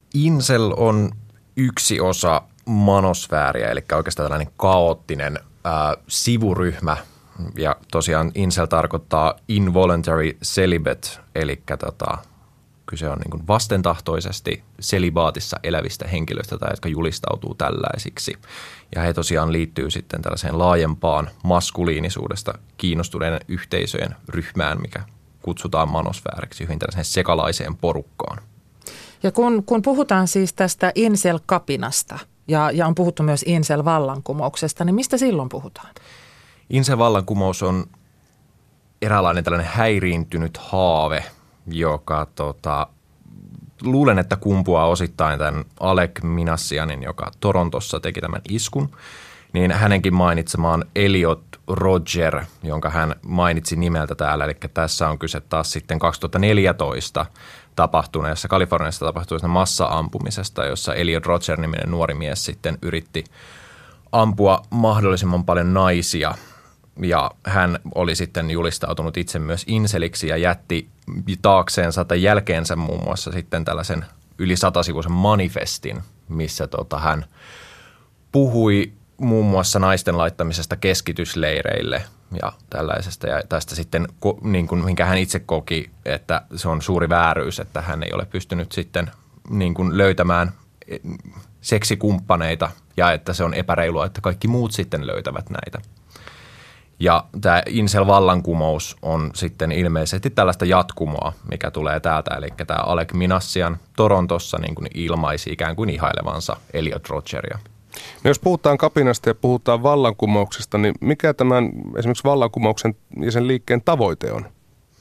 Incel on yksi osa manosfääriä, eli oikeastaan tällainen kaoottinen sivuryhmä. Ja tosiaan incel tarkoittaa involuntary celibate, eli kyse on niin kuin vastentahtoisesti selibaatissa elävistä henkilöistä tai jotka julistautuu tällaisiksi. Ja he tosiaan liittyy sitten tällaiseen laajempaan maskuliinisuudesta kiinnostuneiden yhteisöjen ryhmään, mikä kutsutaan manosfääriksi, hyvin tällaiseen sekalaiseen porukkaan. Ja kun puhutaan siis tästä incel-kapinasta ja on puhuttu myös incel-vallankumouksesta, niin mistä silloin puhutaan? Incel-vallankumous on eräänlainen tällainen häiriintynyt haave, joka luulen, että kumpuaa osittain tämän Alec Minassianin, joka Torontossa teki tämän iskun, niin hänenkin mainitsemaan Elliot Rodger, jonka hän mainitsi nimeltä täällä. Eli tässä on kyse taas sitten 2014 tapahtuneessa, Kaliforniassa tapahtuneessa massa-ampumisesta, jossa Elliot Rodger-niminen nuori mies sitten yritti ampua mahdollisimman paljon naisia. Ja hän oli sitten julistautunut itse myös inseliksi ja jätti taakseensa tai jälkeensä muun muassa sitten tällaisen yli 100-sivuisen manifestin, missä hän puhui muun muassa naisten laittamisesta keskitysleireille ja tällaisesta. Ja tästä sitten, niin kuin, minkä hän itse koki, että se on suuri vääryys, että hän ei ole pystynyt sitten niin kuin löytämään seksikumppaneita ja että se on epäreilua, että kaikki muut sitten löytävät näitä. Ja tämä incel-vallankumous on sitten ilmeisesti tällaista jatkumoa, mikä tulee täältä. Eli tämä Alec Minassian Torontossa niin kuin ilmaisi ikään kuin ihailevansa Elliot Rodgeria. No jos puhutaan kapinasta ja puhutaan vallankumouksesta, niin mikä tämän esimerkiksi vallankumouksen ja sen liikkeen tavoite on?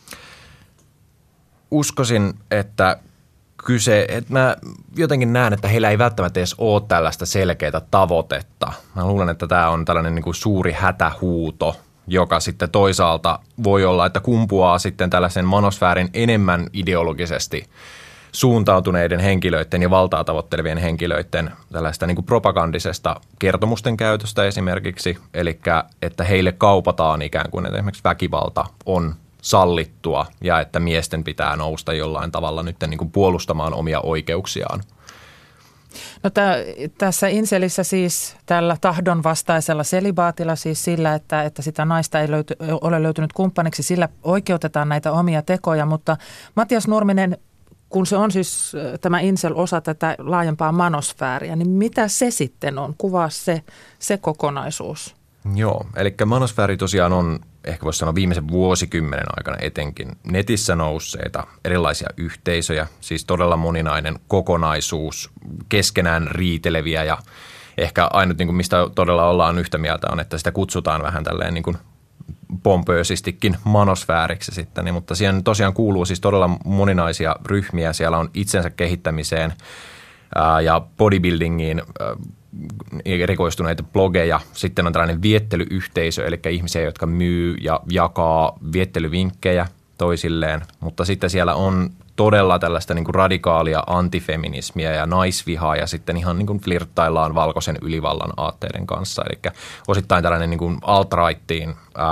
Uskoisin, että mä jotenkin näen, että heillä ei välttämättä edes ole tällaista selkeää tavoitetta. Mä luulen, että tämä on tällainen niin kuin suuri hätähuuto, joka sitten toisaalta voi olla, että kumpuaa sitten tällaisen manosfäärin enemmän ideologisesti suuntautuneiden henkilöiden ja valtaa tavoittelevien henkilöiden tällaista niin kuin propagandisesta kertomusten käytöstä esimerkiksi. Eli että heille kaupataan ikään kuin, että esimerkiksi väkivalta on sallittua ja että miesten pitää nousta jollain tavalla nyt niin kuin puolustamaan omia oikeuksiaan. No tässä incelissä siis tällä tahdonvastaisella selibaatilla siis sillä, että sitä naista ei ole löytynyt kumppaniksi, sillä oikeutetaan näitä omia tekoja, mutta Matias Nurminen, kun se on siis tämä incel osa tätä laajempaa manosfääriä, niin mitä se sitten on? Kuvaa se kokonaisuus. Joo, eli manosfääri tosiaan on ehkä voisi sanoa viimeisen vuosikymmenen aikana etenkin netissä nousseita erilaisia yhteisöjä, siis todella moninainen kokonaisuus, keskenään riiteleviä ja ehkä ainut niin kuin mistä todella ollaan yhtä mieltä on, että sitä kutsutaan vähän tälleen niin kuin pompöösistikin manosfääriksi sitten, niin, mutta siihen tosiaan kuuluu siis todella moninaisia ryhmiä, siellä on itsensä kehittämiseen ja bodybuildingiin erikoistuneita blogeja. Sitten on tällainen viettelyyhteisö, eli ihmisiä, jotka myy ja jakaa viettelyvinkkejä toisilleen. Mutta sitten siellä on todella tällaista niin kuin radikaalia antifeminismiä ja naisvihaa ja sitten ihan niin kuin flirttaillaan valkoisen ylivallan aatteiden kanssa. Eli osittain tällainen niin kuin alt-rightiin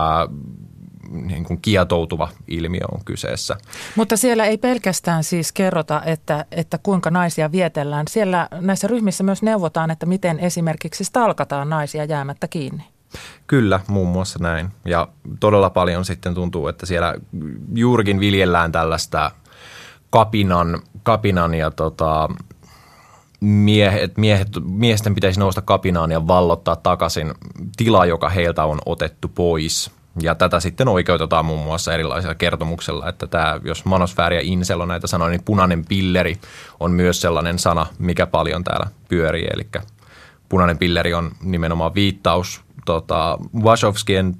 niin kuin kietoutuva ilmiö on kyseessä. Mutta siellä ei pelkästään siis kerrota, että kuinka naisia vietellään. Siellä näissä ryhmissä myös neuvotaan, että miten esimerkiksi stalkataan naisia jäämättä kiinni. Kyllä, muun muassa näin. Ja todella paljon sitten tuntuu, että siellä juurikin viljellään tällaista kapinan ja miesten pitäisi nousta kapinaan ja vallottaa takaisin tila, joka heiltä on otettu pois. Ja tätä sitten oikeutetaan muun muassa erilaisilla kertomuksilla, että tämä, jos manosfääri ja incel on näitä sanoja, niin punainen pilleri on myös sellainen sana, mikä paljon täällä pyörii. Eli punainen pilleri on nimenomaan viittaus Wachowskien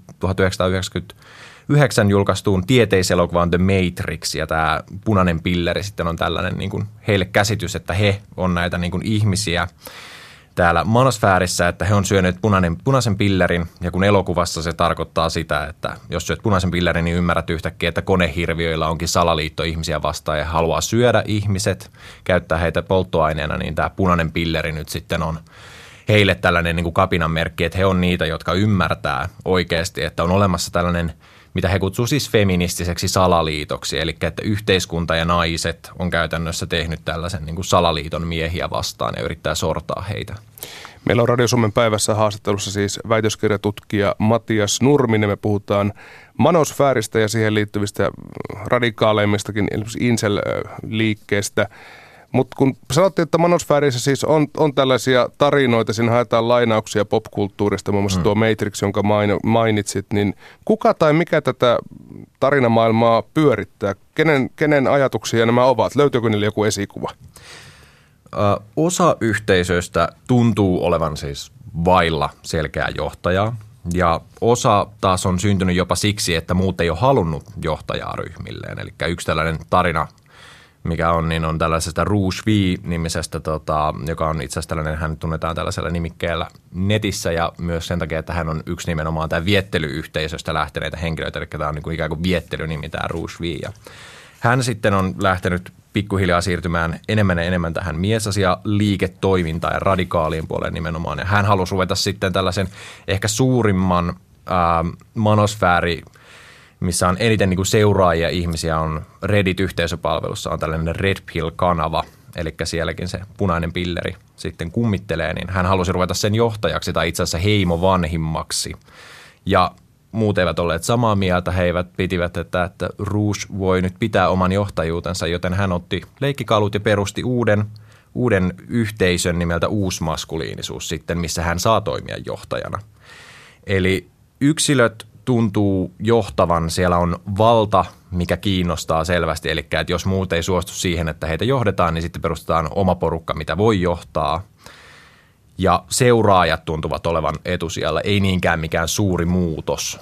1999 julkaistuun tieteiselokuvaan The Matrix, ja tämä punainen pilleri sitten on tällainen niin kuin heille käsitys, että he on näitä niin kuin ihmisiä täällä manosfäärissä, että he on syöneet punaisen pillerin, ja kun elokuvassa se tarkoittaa sitä, että jos syöt punaisen pillerin, niin ymmärrät yhtäkkiä, että konehirviöillä onkin salaliitto ihmisiä vastaan ja haluaa syödä ihmiset, käyttää heitä polttoaineena, niin tämä punainen pilleri nyt sitten on heille tällainen niin kuin kapinan merkki, että he on niitä, jotka ymmärtää oikeasti, että on olemassa tällainen mitä he kutsuvat siis feministiseksi salaliitoksi, eli että yhteiskunta ja naiset on käytännössä tehnyt tällaisen niin kuin salaliiton miehiä vastaan ja yrittää sortaa heitä. Meillä on Radio Suomen päivässä haastattelussa siis väitöskirjatutkija Matias Nurminen. Me puhutaan manosfääristä ja siihen liittyvistä radikaaleimmistakin incel-liikkeestä. Mutta kun sanottiin, että manosfäärissä siis on tällaisia tarinoita, siinä haetaan lainauksia popkulttuurista, muun muassa tuo Matrix, jonka mainitsit, niin kuka tai mikä tätä tarinamaailmaa pyörittää? Kenen ajatuksia nämä ovat? Löytyykö niille joku esikuva? Osa yhteisöistä tuntuu olevan siis vailla selkeää johtajaa ja osa taas on syntynyt jopa siksi, että muut ei ole halunnut johtajaa ryhmilleen. Eli yksi tällainen tarina, mikä on, niin on tällaisesta Rouge V-nimisestä, joka on itse asiassa tällainen, hän tunnetaan tällaisella nimikkeellä netissä ja myös sen takia, että hän on yksi nimenomaan tämä viettelyyhteisöstä lähteneitä henkilöitä, eli tämä on niin kuin ikään kuin viettelynimi tämä Rouge V. Ja hän sitten on lähtenyt pikkuhiljaa siirtymään enemmän ja enemmän tähän miesasia-liiketoimintaan ja radikaalien puoleen nimenomaan. Ja hän halusi ruveta sitten tällaisen ehkä suurimman manosfääri, missä on eniten niin kuin seuraajia ihmisiä, on Reddit-yhteisöpalvelussa, on tällainen Red Pill-kanava, eli sielläkin se punainen pilleri sitten kummittelee, niin hän halusi ruveta sen johtajaksi tai itse asiassa heimovanhimmaksi. Ja muut eivät olleet samaa mieltä, he pitivät, että Rouge voi nyt pitää oman johtajuutensa, joten hän otti leikkikalut ja perusti uuden yhteisön nimeltä Uusmaskuliinisuus sitten, missä hän saa toimia johtajana. Eli yksilöt tuntuu johtavan, siellä on valta, mikä kiinnostaa selvästi, eli että jos muut ei suostu siihen, että heitä johdetaan, niin sitten perustetaan oma porukka, mitä voi johtaa. Ja seuraajat tuntuvat olevan etusijalla, ei niinkään mikään suuri muutos.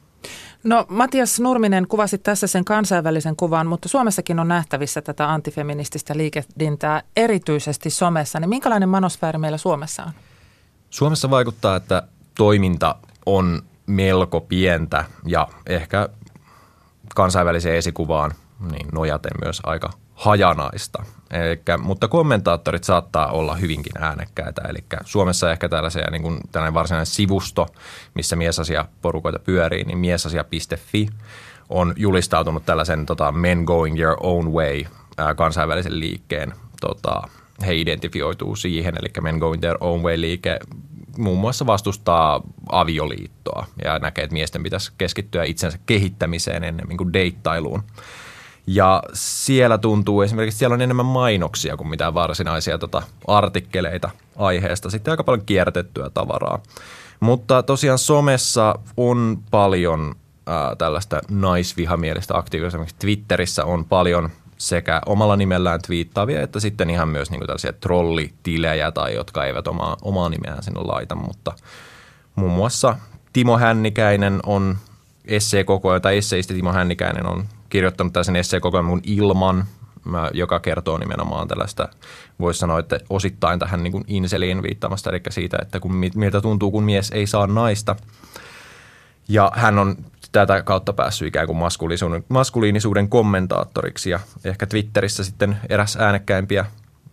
No Matias Nurminen kuvasi tässä sen kansainvälisen kuvan, mutta Suomessakin on nähtävissä tätä antifeminististä liikehdintää erityisesti somessa. Niin minkälainen manosfääri meillä Suomessa on? Suomessa vaikuttaa, että toiminta on melko pientä ja ehkä kansainväliseen esikuvaan niin nojaten myös aika hajanaista. Mutta kommentaattorit saattaa olla hyvinkin äänekkäitä. Eli Suomessa ehkä tällainen varsinainen sivusto, missä miesasiaporukoita pyörii, niin miesasia.fi on julistautunut tällaisen men going your own way kansainvälisen liikkeen. He identifioituu siihen, eli men going their own way -liike muun muassa vastustaa avioliittoa ja näkee, että miesten pitäisi keskittyä itsensä kehittämiseen ennemmin kuin deittailuun. Ja siellä tuntuu esimerkiksi, siellä on enemmän mainoksia kuin mitään varsinaisia artikkeleita aiheesta. Sitten aika paljon kierrätettyä tavaraa. Mutta tosiaan somessa on paljon tällaista naisvihamielistä aktiivisuutta. Esimerkiksi Twitterissä on paljon sekä omalla nimellään twiittaavia, että sitten ihan myös niin kuin tällaisia trollitilejä tai jotka eivät omaa nimeään sinne laita. Mutta muun muassa Timo Hännikäinen on esseisti Timo Hännikäinen on kirjoittanut tällaisen esseekokoelman kuin Ilman, joka kertoo nimenomaan tällaista, voisi sanoa, että osittain tähän niin kuin inseliin viittaamasta, eli siitä, että miltä tuntuu, kun mies ei saa naista. Ja hän on tätä kautta päässyt ikään kuin maskuliinisuuden kommentaattoriksi ja ehkä Twitterissä sitten eräs äänekkäimpiä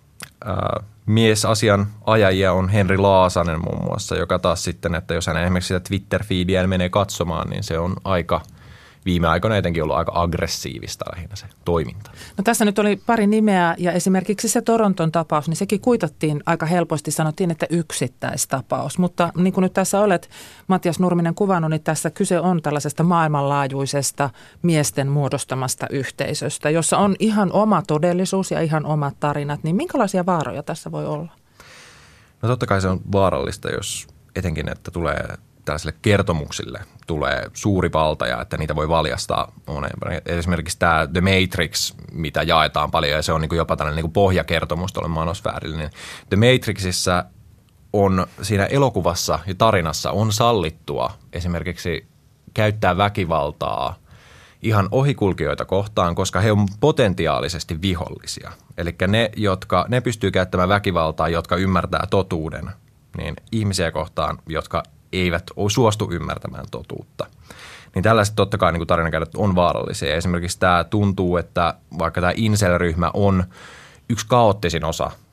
miesasian ajajia on Henri Laasanen muun muassa, joka taas sitten, että jos hän esimerkiksi sitä Twitter-feediä menee katsomaan, niin se on viime aikoina etenkin ollut aika aggressiivista lähinnä se toiminta. No tässä nyt oli pari nimeä ja esimerkiksi se Toronton tapaus, niin sekin kuitattiin aika helposti, sanottiin, että yksittäistapaus. Mutta niin kuin nyt tässä olet Matias Nurminen kuvannut, niin tässä kyse on tällaisesta maailmanlaajuisesta miesten muodostamasta yhteisöstä, jossa on ihan oma todellisuus ja ihan omat tarinat. Niin minkälaisia vaaroja tässä voi olla? No totta kai se on vaarallista, jos etenkin, että tulee tällaisille kertomuksille tulee suuri valta ja että niitä voi valjastaa. Esimerkiksi tämä The Matrix, mitä jaetaan paljon ja se on niin kuin jopa tällainen niin kuin pohjakertomus tuolle manosfäärille. Niin The Matrixissa on siinä elokuvassa ja tarinassa on sallittua esimerkiksi käyttää väkivaltaa ihan ohikulkijoita kohtaan, koska he on potentiaalisesti vihollisia. Eli ne pystyy käyttämään väkivaltaa, jotka ymmärtää totuuden, niin ihmisiä kohtaan, jotka eivät suostu ymmärtämään totuutta. Niin tällaiset totta kai niin tarinankäytöt on vaarallisia. Esimerkiksi tämä tuntuu, että vaikka tämä incel-ryhmä on yksi kaoottisin osa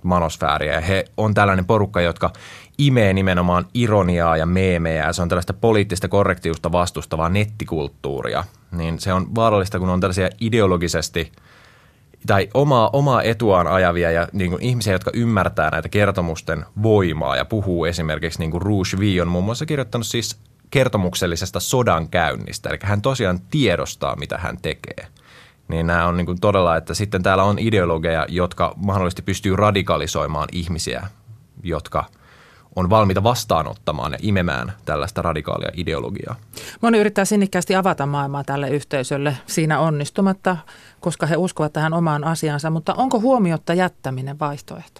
manosfääriä. Ja he on tällainen porukka, jotka imee nimenomaan ironiaa ja meemejä, ja se on tällaista poliittista korrektiusta vastustavaa nettikulttuuria. Niin se on vaarallista, kun on tällaisia ideologisesti tai omaa etuaan ajavia ja niin kuin ihmisiä, jotka ymmärtää näitä kertomusten voimaa ja puhuu esimerkiksi niin kuin Rouge V on muun muassa kirjoittanut siis kertomuksellisesta sodankäynnistä. Eli hän tosiaan tiedostaa, mitä hän tekee. Niin nämä on niin kuin todella, että sitten täällä on ideologeja, jotka mahdollisesti pystyy radikalisoimaan ihmisiä, jotka on valmiita vastaanottamaan ja imemään tällaista radikaalia ideologiaa. Moni yrittää sinnikkäästi avata maailmaa tälle yhteisölle siinä onnistumatta, koska he uskovat tähän omaan asiansa, mutta onko huomiotta jättäminen vaihtoehto?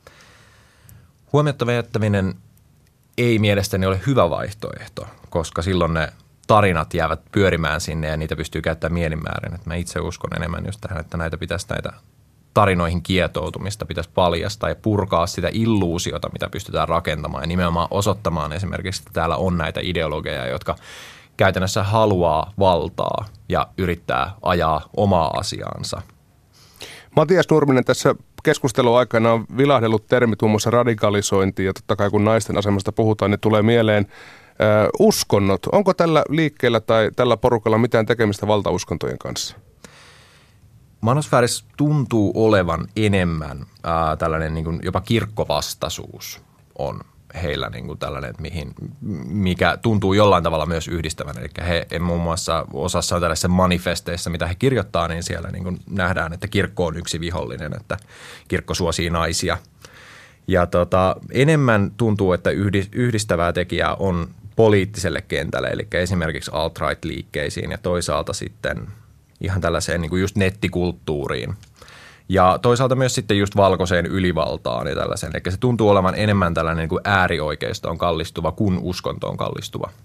Huomiotta jättäminen ei mielestäni ole hyvä vaihtoehto, koska silloin ne tarinat jäävät pyörimään sinne ja niitä pystyy käyttämään mielinmäärin. Mä itse uskon enemmän just tähän, että näitä tarinoihin kietoutumista pitäisi paljastaa ja purkaa sitä illuusiota, mitä pystytään rakentamaan ja nimenomaan osoittamaan esimerkiksi, että täällä on näitä ideologeja, jotka käytännössä haluaa valtaa ja yrittää ajaa omaa asiaansa. Matias Nurminen, tässä keskustelun aikana on vilahdellut termi muun muassa radikalisointi ja totta kai kun naisten asemasta puhutaan, niin tulee mieleen uskonnot. Onko tällä liikkeellä tai tällä porukalla mitään tekemistä valtauskontojen kanssa? Manosfäärissä tuntuu olevan enemmän tällainen niin kuin jopa kirkkovastaisuus on heillä niin kuin tällainen, mikä tuntuu jollain tavalla myös yhdistävän. Eli he muun muassa osassa on tällaisissa manifesteissa, mitä he kirjoittaa, niin siellä niin kuin nähdään, että kirkko on yksi vihollinen, että kirkko suosii naisia. Ja enemmän tuntuu, että yhdistävää tekijää on poliittiselle kentälle, eli esimerkiksi alt-right-liikkeisiin ja toisaalta sitten ihan tällaiseen niin kuin just nettikulttuuriin. Ja toisaalta myös sitten just valkoiseen ylivaltaan ja tällaiseen. Eli se tuntuu olevan enemmän tällainen niin kuin äärioikeistoon kallistuva kuin uskontoon kallistuva